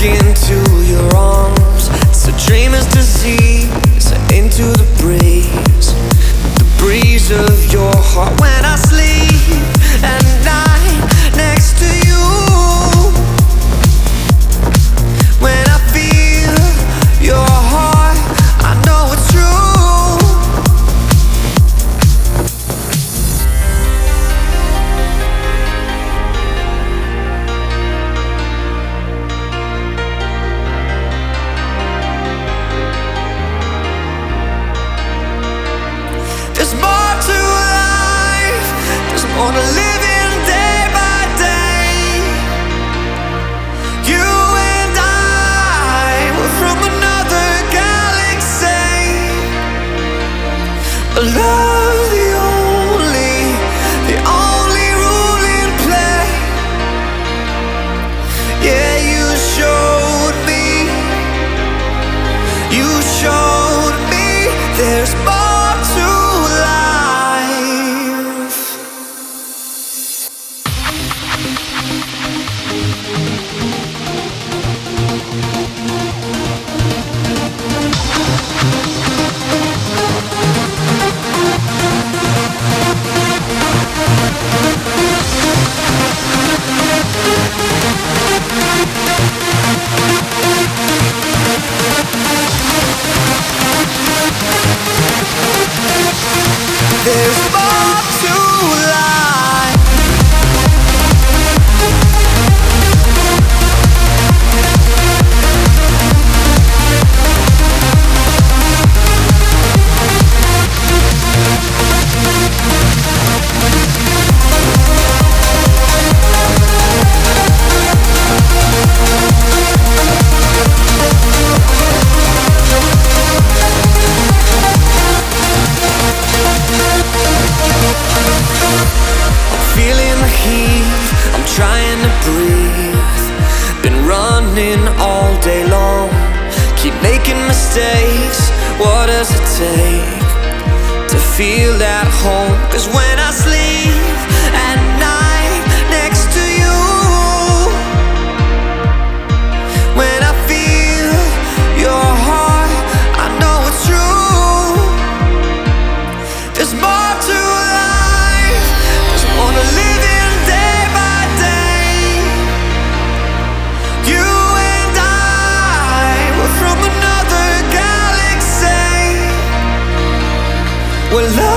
into your arms. It's a dreamer's disease. Into the breeze of your heart when I sleep at night next to you. When I feel your heart, I know it's true. There's more to life, there's more to living day by day. You and I were from another galaxy. Love the only rule in play. Yeah, you showed me there's more to life. There's more to life. Feeling the heat, I'm trying to breathe. Been running all day long, keep making mistakes. What does it take to feel at home? 'Cause when I sleep at night next to you, when I feel your heart, I know it's true. There's more to life, there's more to living day by day. You and I were from another galaxy. Well,